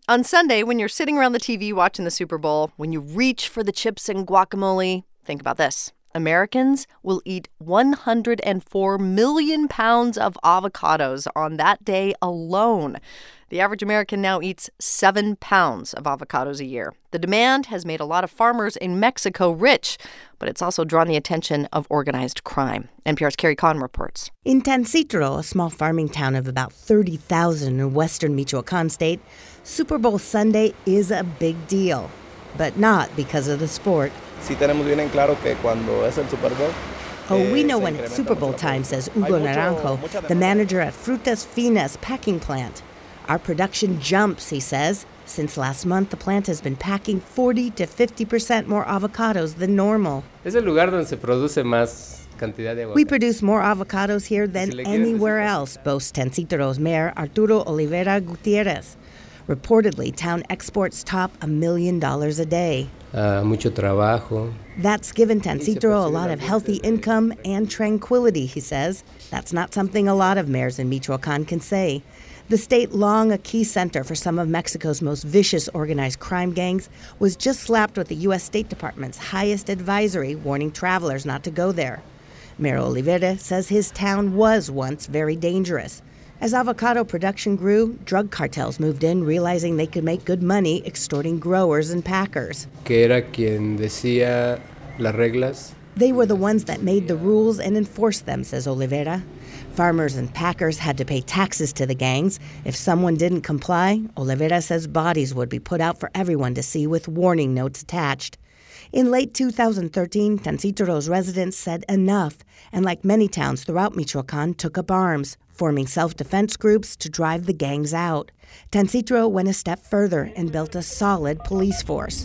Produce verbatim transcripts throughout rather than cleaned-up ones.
On Sunday, when you're sitting around the T V watching the Super Bowl, when you reach for the chips and guacamole, think about this. Americans will eat one hundred four million pounds of avocados on that day alone. The average American now eats seven pounds of avocados a year. The demand has made a lot of farmers in Mexico rich, but it's also drawn the attention of organized crime. N P R's Carrie Kahn reports. In Tancitro, a small farming town of about thirty thousand in western Michoacan state, Super Bowl Sunday is a big deal, but not because of the sport. Sí tenemos bien en claro que cuando es el Super Bowl. Oh, we know when it's Super Bowl time, says Hugo Naranjo, the manager at Frutas Finas packing plant. Our production jumps, he says. Since last month, the plant has been packing forty to fifty percent more avocados than normal. Es el lugar donde se produce más cantidad de aguacate. We produce more avocados here than anywhere else, boasts Tancitro's mayor Arturo Olivera Gutierrez. Reportedly, town exports top a million dollars a day. Uh, mucho trabajo. That's given Tancitro a lot of healthy income and tranquility, he says. That's not something a lot of mayors in Michoacan can say. The state, long a key center for some of Mexico's most vicious organized crime gangs, was just slapped with the U S State Department's highest advisory warning travelers not to go there. Mayor Olivera says his town was once very dangerous. As avocado production grew, drug cartels moved in, realizing they could make good money extorting growers and packers. Que era quien decía las reglas. They were the ones that made the rules and enforced them, says Olivera. Farmers and packers had to pay taxes to the gangs. If someone didn't comply, Olivera says bodies would be put out for everyone to see with warning notes attached. In late two thousand thirteen, Tancitro's residents said enough, and like many towns throughout Michoacan, took up arms, forming self-defense groups to drive the gangs out. Tancitro went a step further and built a solid police force.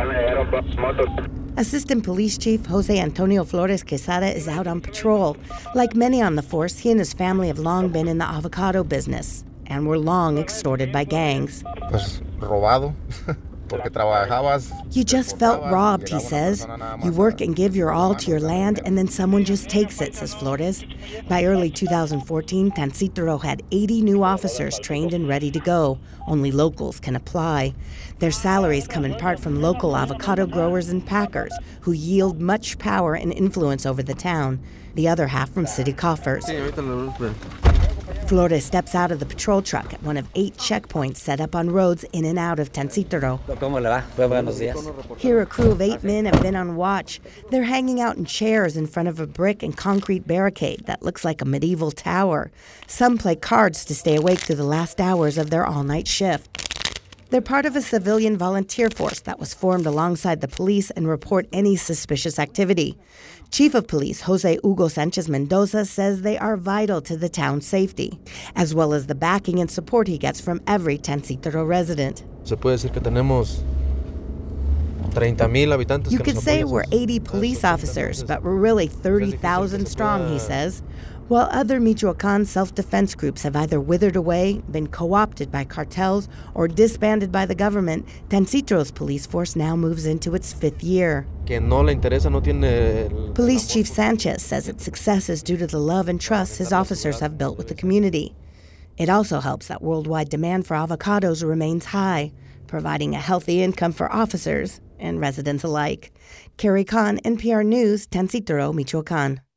Assistant Police Chief Jose Antonio Flores Quesada is out on patrol. Like many on the force, he and his family have long been in the avocado business and were long extorted by gangs. Pues robado. You just felt robbed, he says. You work and give your all to your land, and then someone just takes it, says Flores. By early two thousand fourteen, Tancitro had eighty new officers trained and ready to go. Only locals can apply. Their salaries come in part from local avocado growers and packers, who yield much power and influence over the town. The other half from city coffers. Flores steps out of the patrol truck at one of eight checkpoints set up on roads in and out of Tancitro. Here, a crew of eight men have been on watch. They're hanging out in chairs in front of a brick and concrete barricade that looks like a medieval tower. Some play cards to stay awake through the last hours of their all-night shift. They're part of a civilian volunteer force that was formed alongside the police and report any suspicious activity. Chief of Police Jose Hugo Sanchez Mendoza says they are vital to the town's safety, as well as the backing and support he gets from every Tancitro resident. Se puede decir que tenemos treinta mil habitantes. You could say we're eighty police officers, but we're really thirty thousand strong, he says. While other Michoacan self-defense groups have either withered away, been co-opted by cartels, or disbanded by the government, Tancitro's police force now moves into its fifth year. Police Chief Sanchez says its success is due to the love and trust his officers have built with the community. It also helps that worldwide demand for avocados remains high, providing a healthy income for officers and residents alike. Carrie Kahn, N P R News, Tancitro, Michoacan.